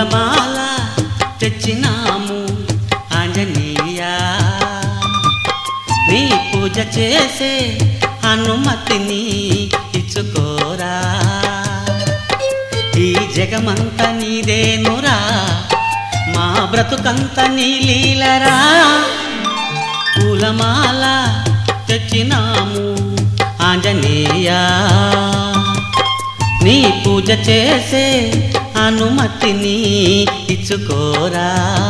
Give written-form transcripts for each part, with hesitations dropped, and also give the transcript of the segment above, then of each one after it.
పూలమాల తెచ్చినాము ఆంజనేయ, నీ పూజ చేసే అనుమతిని ఇచ్చుకోరా. ఈ జగమంత నీదేనురా, మా బ్రతుకంత నీ లీలరా. పూలమాల తెచ్చినాము ఆంజనేయ, నీ పూజ చేసే అనుమతిని ఇచ్చుకోరా.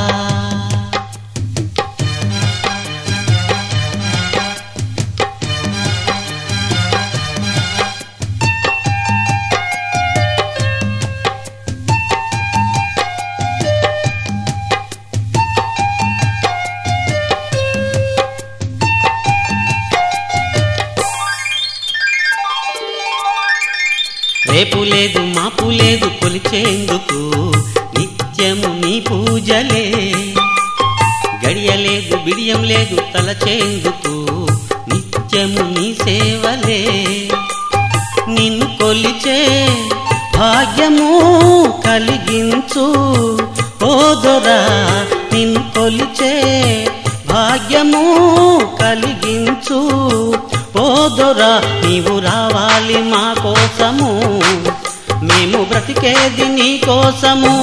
రేపు లేదు మాపు లేదు కొలిచేందుకు నిత్యము నీ పూజలే. గడియలేదు బిడియం లేదు తలచేందుకు నిత్యము నీ సేవలే. నిన్ను కొలిచే భాగ్యము కలిగించు ఓదొరా, నిన్ను కొలిచే భాగ్యము కలిగించు ఓదొరా. నీవు రావాలి మా కోసము, మేము బ్రతికేది నీ కోసము.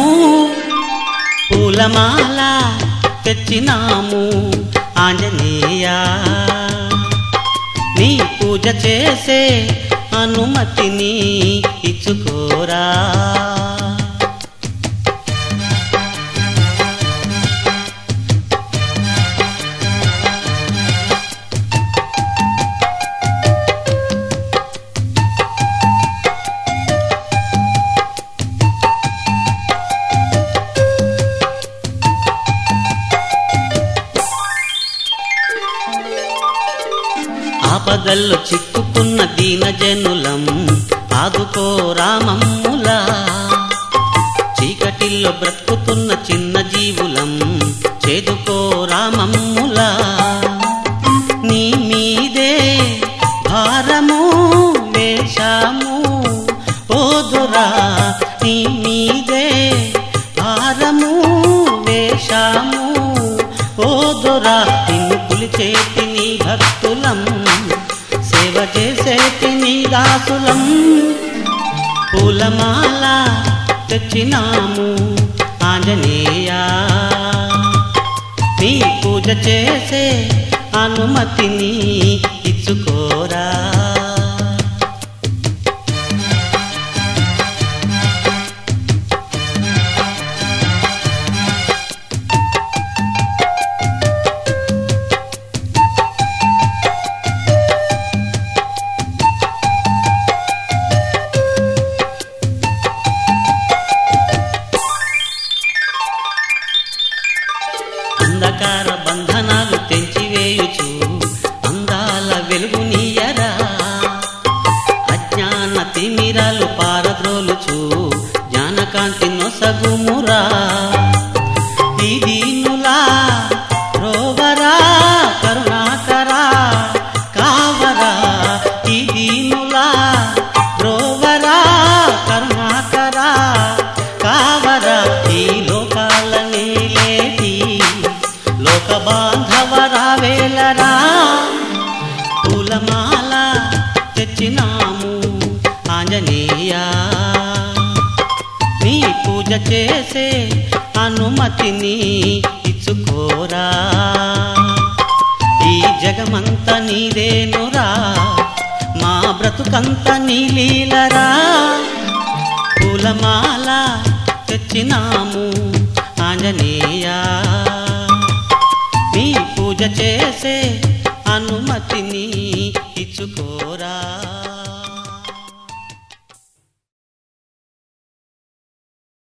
పూలమాల తెచ్చినాము ఆంజనేయ, నీ పూజ చేసే అనుమతిని ఇచ్చుకోరా. ఆపదల్లో చిక్కుకున్న దీనజనులం ఆదుకో రామమ్ములా. చీకటిల్లో బ్రతుకుతున్న చిన్న జీవులం చేదుకో రామమ్ములా. నీ మీదే భారము వేషాము ఓదురా, నీ మీదే భారము వేషాము ఓదురా. నిన్ను కొలిచేటి నీ భక్తులం, సేవ చేసేటి నీ దాసులం. పూలమాల తెచ్చినాము ఆంజనేయ, నీ పూజ చేసే అనుమతిని ఇచ్చుకోరా. అంధకార బంధనాలు తెంచివేయుచు అందాల వెలుగునీయరా. అజ్ఞాన తిమిరాలు పారద్రోలుచు జ్ఞానకాంతి నొసగుమురా. ఈ దీనులా రోవరా కరుణాకరా కావరా, ఈ దీనులా రోవరా కరుణాకరా కావరా. ఈ లోకాలనే లోక బాంధవరావేలరా. పూలమాల తెచ్చినాము ఆంజనేయ, నీ పూజ చేసే అనుమతిని ఇచ్చుకోరా. ఈ జగమంత నీదేనురా, మా బ్రతుకంత నీ లీలరా. పూలమాల తెచ్చినాము ఆంజనేయ, నీ పూజ చేసే అనుమతిని ఇచ్చుకోరా.